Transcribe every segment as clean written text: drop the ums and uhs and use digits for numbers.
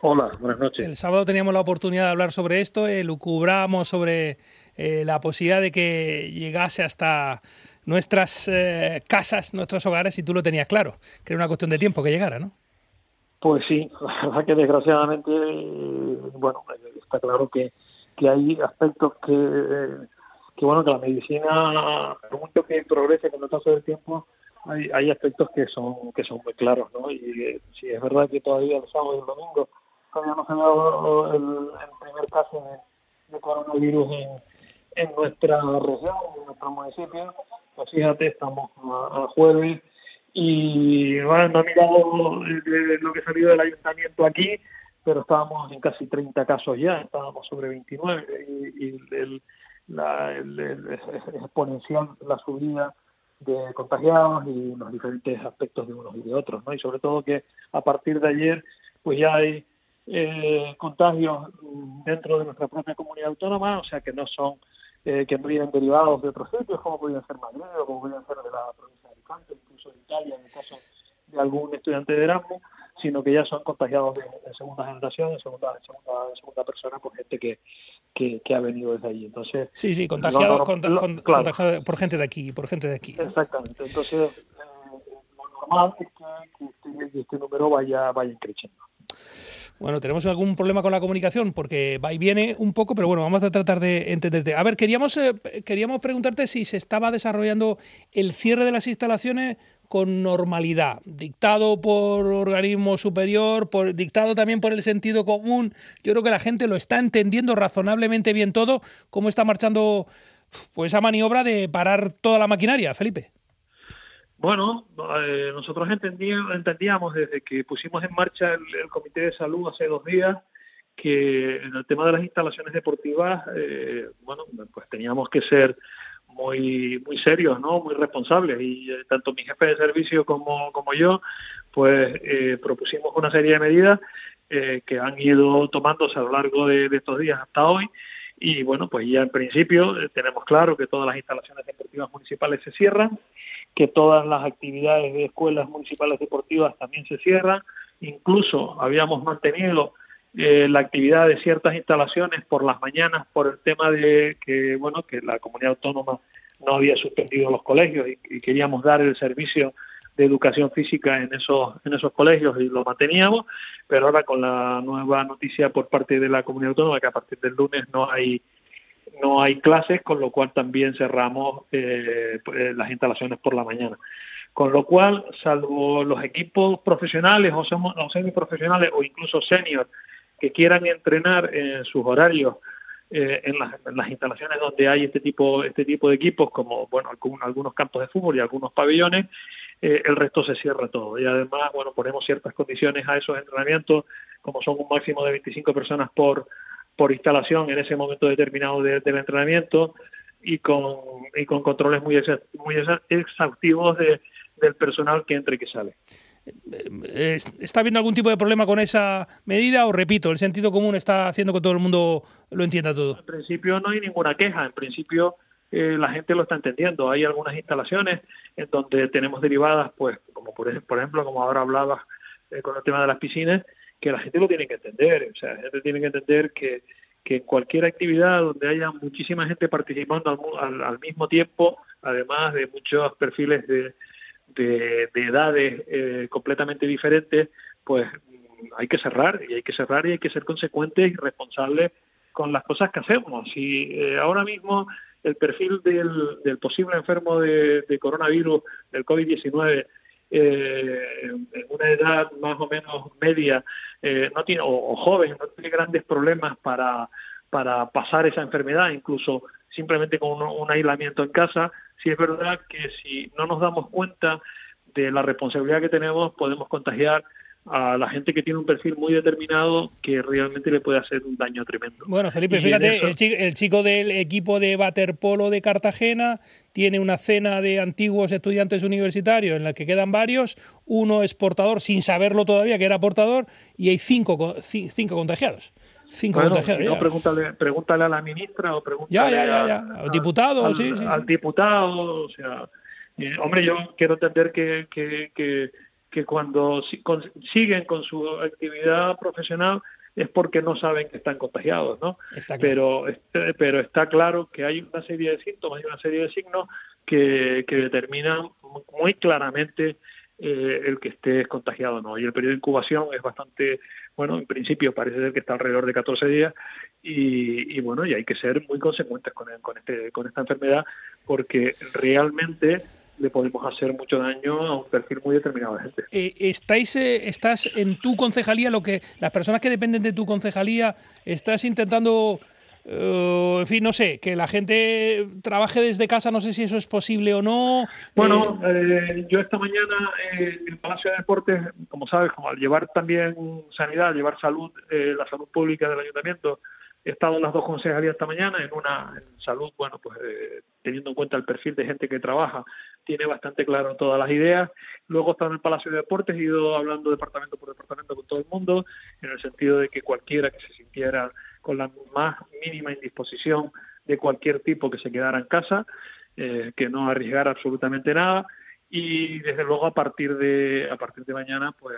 Hola, buenas noches. El sábado teníamos la oportunidad de hablar sobre esto, lucubramos sobre la posibilidad de que llegase hasta nuestras casas, nuestros hogares, y tú lo tenías claro, que era una cuestión de tiempo que llegara, ¿no? Pues sí, la verdad que desgraciadamente, bueno, está claro que hay aspectos bueno, que la medicina, por mucho que progrese con el paso del tiempo, hay aspectos que son muy claros, ¿no? Y sí, es verdad que todavía el sábado y el domingo todavía no se ha dado el primer caso de coronavirus en nuestra región, en nuestro municipio. Pues fíjate, estamos a jueves y bueno, no he mirado lo que ha salido del ayuntamiento aquí, pero estábamos en casi 30 casos ya, estábamos sobre 29 y es exponencial la subida de contagiados y los diferentes aspectos de unos y de otros, ¿no? Y sobre todo que a partir de ayer pues ya hay contagios dentro de nuestra propia comunidad autónoma, o sea que no son que no vienen derivados de otros sitios, como podrían ser Madrid o como podrían ser de la provincia de Alicante, incluso de Italia, en el caso de algún estudiante de Erasmus, sino que ya son contagiados de segunda generación, de segunda persona, por gente que ha venido desde allí. Entonces, Sí, sí, claro, contagiado por gente de aquí, por gente de aquí, ¿no? exactamente. Entonces, lo normal es que este número vaya creciendo. Bueno, tenemos algún problema con la comunicación porque va y viene un poco, pero bueno, vamos a tratar de entenderte. A ver, queríamos preguntarte si se estaba desarrollando el cierre de las instalaciones con normalidad, dictado por organismo superior, dictado también por el sentido común. Yo creo que la gente lo está entendiendo razonablemente bien todo, cómo está marchando pues esa maniobra de parar toda la maquinaria, Felipe. Bueno, nosotros entendíamos desde que pusimos en marcha el Comité de Salud hace 2 días que en el tema de las instalaciones deportivas, bueno, pues teníamos que ser muy serios, ¿no? Muy responsables y tanto mi jefe de servicio como yo, pues propusimos una serie de medidas que han ido tomándose a lo largo de estos días hasta hoy. Y bueno, pues ya en principio tenemos claro que todas las instalaciones deportivas municipales se cierran, que todas las actividades de escuelas municipales deportivas también se cierran. Incluso habíamos mantenido la actividad de ciertas instalaciones por las mañanas por el tema de que, bueno, que la comunidad autónoma no había suspendido los colegios y queríamos dar el servicio de educación física en esos colegios y lo manteníamos, pero ahora con la nueva noticia por parte de la comunidad autónoma que a partir del lunes no hay clases, con lo cual también cerramos las instalaciones por la mañana. Con lo cual, salvo los equipos profesionales o semiprofesionales o incluso senior que quieran entrenar en sus horarios en las instalaciones donde hay este tipo de equipos, como bueno algunos campos de fútbol y algunos pabellones, el resto se cierra todo. Y además, bueno, ponemos ciertas condiciones a esos entrenamientos, como son un máximo de 25 personas por instalación en ese momento determinado del entrenamiento y con controles muy exhaustivos del personal que entra y que sale. ¿Está habiendo algún tipo de problema con esa medida o, repito, el sentido común está haciendo que todo el mundo lo entienda todo? En principio no hay ninguna queja, en principio la gente lo está entendiendo. Hay algunas instalaciones en donde tenemos derivadas, pues como por ejemplo, como ahora hablabas con el tema de las piscinas, que la gente lo tiene que entender. O sea, la gente tiene que entender que en cualquier actividad donde haya muchísima gente participando al mismo tiempo, además de muchos perfiles de edades completamente diferentes, pues hay que cerrar y hay que ser consecuentes y responsables con las cosas que hacemos. Si ahora mismo el perfil del posible enfermo de coronavirus, del COVID-19, en una edad más o menos media, no tiene, o joven, no tiene grandes problemas para pasar esa enfermedad, incluso simplemente con un aislamiento en casa, sí es verdad que si no nos damos cuenta de la responsabilidad que tenemos, podemos contagiar a la gente que tiene un perfil muy determinado que realmente le puede hacer un daño tremendo. Bueno, Felipe, fíjate, el chico del equipo de waterpolo de Cartagena tiene una cena de antiguos estudiantes universitarios en la que quedan varios, uno es portador, sin saberlo todavía que era portador, y hay cinco contagiados. No, pregúntale a la ministra o pregúntale al diputado, al diputado, o sea, hombre, yo quiero entender que que cuando siguen con su actividad profesional es porque no saben que están contagiados, ¿no? Está claro. Pero está claro que hay una serie de síntomas y una serie de signos que determinan muy claramente el que esté contagiado o no. Y el periodo de incubación es bastante, bueno, en principio parece ser que está alrededor de 14 días y bueno, y hay que ser muy consecuentes con esta enfermedad porque realmente le podemos hacer mucho daño a un perfil muy determinado de gente. ¿Estás en tu concejalía, las personas que dependen de tu concejalía, estás intentando, en fin, no sé, que la gente trabaje desde casa, no sé si eso es posible o no? Bueno, yo esta mañana en el Palacio de Deportes, como sabes, como al llevar también sanidad, al llevar salud, la salud pública del ayuntamiento, he estado en las dos concejalías esta mañana, en una en salud, bueno, pues teniendo en cuenta el perfil de gente que trabaja, tiene bastante claro todas las ideas. Luego he estado en el Palacio de Deportes, he ido hablando departamento por departamento con todo el mundo, en el sentido de que cualquiera que se sintiera con la más mínima indisposición de cualquier tipo que se quedara en casa, que no arriesgara absolutamente nada, y desde luego a partir de mañana, pues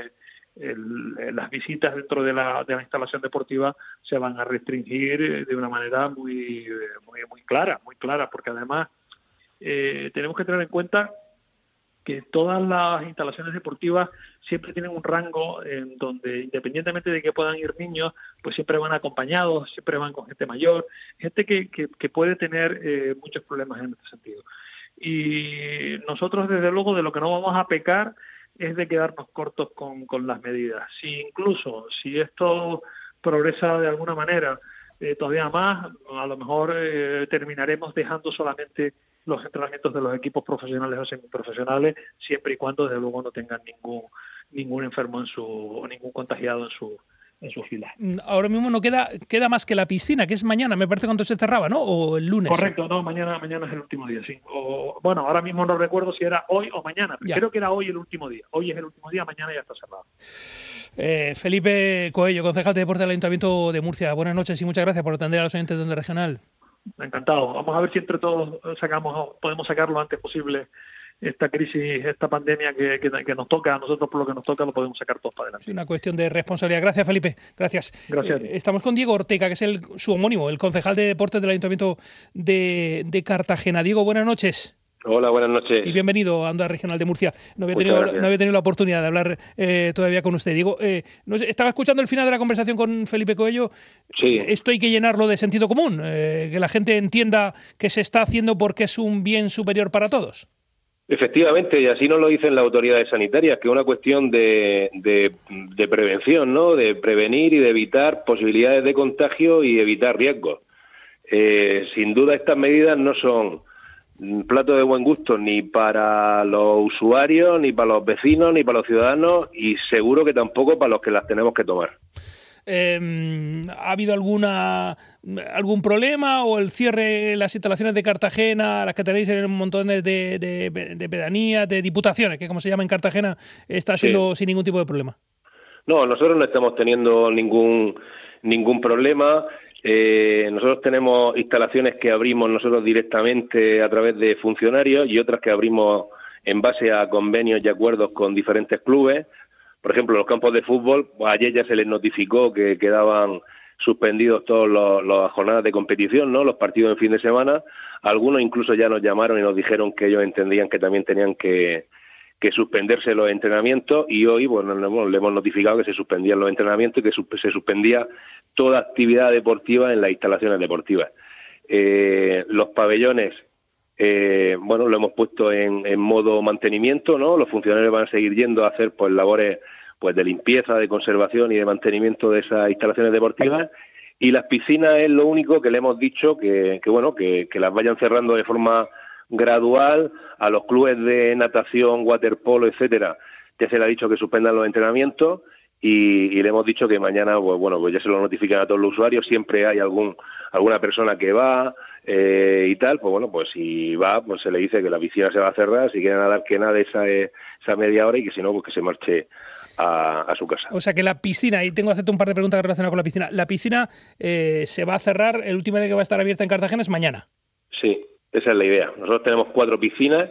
las visitas dentro de la instalación deportiva se van a restringir de una manera muy clara, porque además tenemos que tener en cuenta que todas las instalaciones deportivas siempre tienen un rango en donde, independientemente de que puedan ir niños, pues siempre van acompañados, siempre van con gente mayor, gente que puede tener muchos problemas en este sentido. Y nosotros, desde luego, de lo que no vamos a pecar es de quedarnos cortos con las medidas. Si esto progresa de alguna manera todavía más, a lo mejor terminaremos dejando solamente los entrenamientos de los equipos profesionales o semiprofesionales, siempre y cuando desde luego no tengan ningún enfermo o ningún contagiado en sus filas. Ahora mismo no queda más que la piscina, que es mañana, me parece, cuando se cerraba, ¿no? O el lunes. Correcto, no, mañana es el último día, sí. Bueno, ahora mismo no recuerdo si era hoy o mañana, pero creo que era hoy el último día. Hoy es el último día, mañana ya está cerrado. Felipe Coello, concejal de Deporte del Ayuntamiento de Murcia, buenas noches y muchas gracias por atender a los oyentes de Onda Regional. Encantado. Vamos a ver si entre todos podemos sacar lo antes posible esta crisis, esta pandemia que nos toca a nosotros, por lo que nos toca, lo podemos sacar todos para adelante. Es una cuestión de responsabilidad. Gracias, Felipe. Gracias. Gracias. Estamos con Diego Ortega, que es su homónimo, el concejal de Deportes del Ayuntamiento de Cartagena. Diego, buenas noches. Hola, buenas noches. Y bienvenido a Onda Regional de Murcia. No había tenido la oportunidad de hablar todavía con usted. Diego, estaba escuchando el final de la conversación con Felipe Coello. Sí. Esto hay que llenarlo de sentido común, que la gente entienda que se está haciendo porque es un bien superior para todos. Efectivamente, y así nos lo dicen las autoridades sanitarias, que es una cuestión de prevención, ¿no? De prevenir y de evitar posibilidades de contagio y evitar riesgos. Sin duda estas medidas no son plato de buen gusto ni para los usuarios, ni para los vecinos, ni para los ciudadanos, y seguro que tampoco para los que las tenemos que tomar. ¿Ha habido algún problema o el cierre en las instalaciones de Cartagena, las que tenéis en montones de pedanías, de diputaciones, que como se llama en Cartagena, está siendo sin ningún tipo de problema? No, nosotros no estamos teniendo ningún problema. Nosotros tenemos instalaciones que abrimos nosotros directamente a través de funcionarios y otras que abrimos en base a convenios y acuerdos con diferentes clubes. Por ejemplo, los campos de fútbol, ayer ya se les notificó que quedaban suspendidos todas las jornadas de competición, ¿no? Los partidos en fin de semana. Algunos incluso ya nos llamaron y nos dijeron que ellos entendían que también tenían que suspenderse los entrenamientos, y hoy bueno, le hemos notificado que se suspendían los entrenamientos y que se suspendía toda actividad deportiva en las instalaciones deportivas. Los pabellones, lo hemos puesto en modo mantenimiento, ¿no? Los funcionarios van a seguir yendo a hacer pues labores pues de limpieza, de conservación y de mantenimiento de esas instalaciones deportivas, y las piscinas es lo único que le hemos dicho que las vayan cerrando de forma gradual. A los clubes de natación, waterpolo, etcétera, ya se le ha dicho que suspendan los entrenamientos, y le hemos dicho que mañana pues ya se lo notifican a todos los usuarios. Siempre hay alguna persona que va y tal, pues si va, pues se le dice que la piscina se va a cerrar, si quiere nadar que nade esa media hora, y que si no, pues que se marche a su casa. O sea que la piscina, y tengo que hacerte un par de preguntas relacionadas con la piscina se va a cerrar, el último día que va a estar abierta en Cartagena es mañana. Sí, esa es la idea. Nosotros tenemos 4 piscinas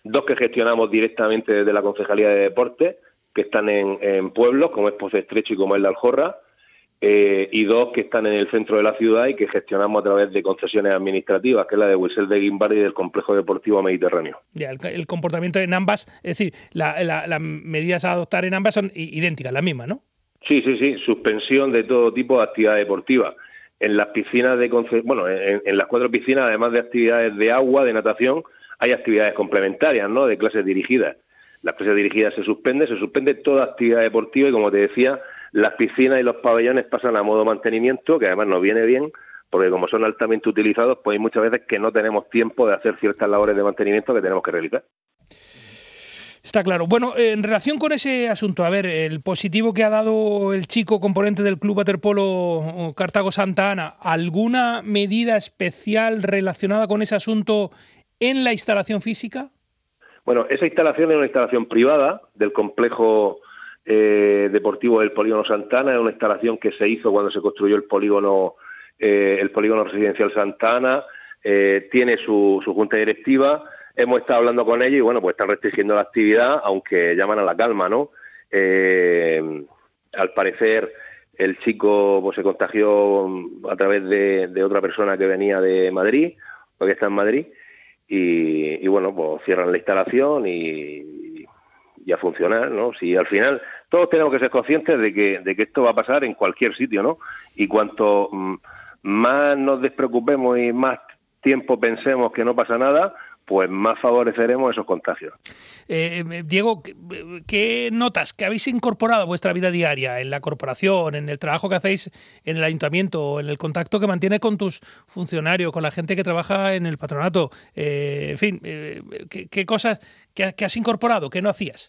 2 que gestionamos directamente desde la Concejalía de Deportes, que están en pueblos, como es Pozo Estrecho y como es La Aljorra, y 2 que están en el centro de la ciudad y que gestionamos a través de concesiones administrativas, que es la de Huesel de Guimbardi y del Complejo Deportivo Mediterráneo. Ya, el comportamiento en ambas, es decir, las medidas a adoptar en ambas son idénticas, las mismas, ¿no? Sí, suspensión de todo tipo de actividad deportiva. En las piscinas en las 4 piscinas, además de actividades de agua, de natación, hay actividades complementarias, ¿no?, de clases dirigidas. Las clases dirigidas se suspende toda actividad deportiva y, como te decía, las piscinas y los pabellones pasan a modo mantenimiento, que además nos viene bien, porque como son altamente utilizados, pues hay muchas veces que no tenemos tiempo de hacer ciertas labores de mantenimiento que tenemos que realizar. Está claro. Bueno, en relación con ese asunto, a ver, el positivo que ha dado el chico componente del Club Waterpolo Cartago Santa Ana, ¿alguna medida especial relacionada con ese asunto en la instalación física? Bueno, esa instalación es una instalación privada del complejo deportivo del Polígono Santa Ana. Es una instalación que se hizo cuando se construyó el polígono residencial Santa Ana. Tiene su junta directiva. Hemos estado hablando con ellos y, bueno, pues están restringiendo la actividad, aunque llaman a la calma, ¿no? Al parecer, el chico pues se contagió a través de otra persona que venía de Madrid, porque está en Madrid, y bueno, pues cierran la instalación y a funcionar, ¿no? Si al final todos tenemos que ser conscientes de que esto va a pasar en cualquier sitio, ¿no? Y cuanto más nos despreocupemos y más tiempo pensemos que no pasa nada, pues más favoreceremos esos contagios. Diego, ¿qué notas que habéis incorporado a vuestra vida diaria, en la corporación, en el trabajo que hacéis en el ayuntamiento, en el contacto que mantienes con tus funcionarios, con la gente que trabaja en el patronato? En fin, ¿qué cosas que has incorporado, que no hacías?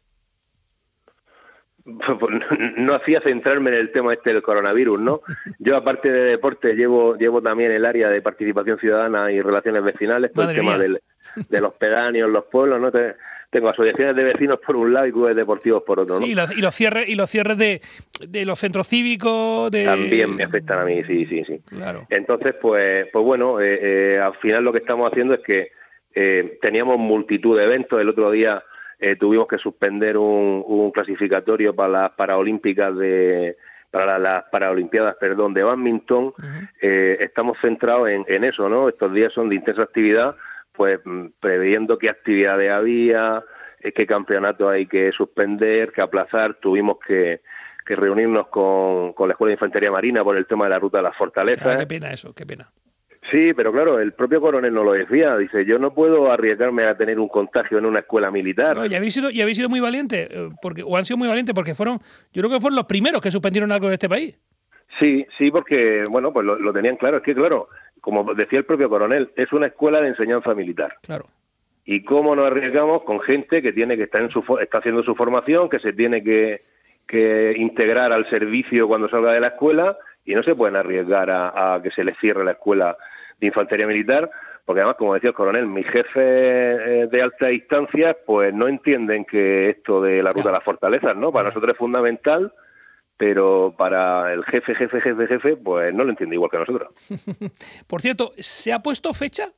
No hacía centrarme en el tema del coronavirus, ¿no? Yo, aparte de deporte, llevo también el área de participación ciudadana y relaciones vecinales, todo el tema de los pedáneos, los pueblos, ¿no? Tengo asociaciones de vecinos por un lado y clubes deportivos por otro, ¿no? Sí, y los cierres de los centros cívicos. También me afectan a mí, sí. Claro. Entonces, pues bueno, al final lo que estamos haciendo es que teníamos multitud de eventos. El otro día tuvimos que suspender un clasificatorio para las Paraolímpicas para las Paraolimpiadas, de bádminton. Uh-huh. Estamos centrados en eso, ¿no? Estos días son de intensa actividad, pues previendo qué actividades había, qué campeonato hay que suspender, que aplazar. Tuvimos que reunirnos con la Escuela de Infantería Marina por el tema de la ruta de las fortalezas. Qué pena eso, qué pena. Sí, pero claro, el propio coronel nos lo decía, dice, yo no puedo arriesgarme a tener un contagio en una escuela militar. No, y habéis sido muy valientes, han sido muy valientes, porque yo creo que fueron los primeros que suspendieron algo en este país. Sí, porque, bueno, pues lo tenían claro. Es que, claro, como decía el propio coronel, es una escuela de enseñanza militar. Claro. ¿Y cómo nos arriesgamos con gente que tiene que estar está haciendo su formación, que se tiene que integrar al servicio cuando salga de la escuela, y no se pueden arriesgar a que se les cierre la escuela de infantería militar? Porque además, como decía el coronel, mis jefes de alta instancia pues no entienden que esto de la ruta de las fortalezas, ¿no? Para nosotros es fundamental, pero para el jefe, pues no lo entiende igual que nosotros. Por cierto, ¿se ha puesto fecha?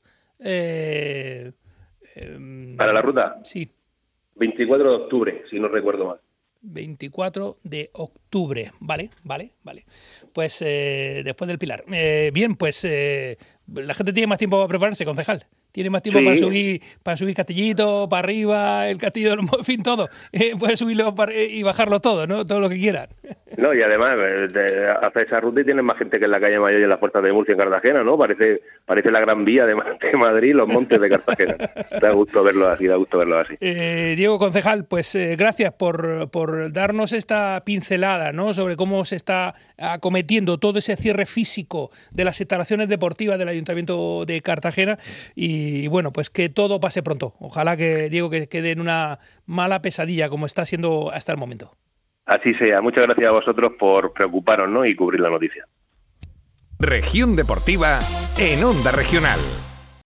¿Para la ruta? Sí. 24 de octubre, si no recuerdo mal. 24 de octubre, vale. Pues después del Pilar. Bien, pues la gente tiene más tiempo para prepararse, concejal. Tiene más tiempo para subir Castillito, para arriba, el Castillo, en fin, todo. Puede subirlo y bajarlo todo, ¿no? Todo lo que quieran. No, y además hace esa ruta y tienen más gente que en la calle Mayor y en las puertas de Murcia, en Cartagena, ¿no? Parece la Gran Vía de Madrid, los montes de Cartagena. Da gusto verlo así. Diego, concejal, pues gracias por darnos esta pincelada, ¿no? Sobre cómo se está acometiendo todo ese cierre físico de las instalaciones deportivas del Ayuntamiento de Cartagena. Y bueno, pues que todo pase pronto. Ojalá que, Diego, que quede en una mala pesadilla como está siendo hasta el momento. Así sea. Muchas gracias a vosotros por preocuparos, ¿no? Y cubrir la noticia. Región Deportiva en Onda Regional.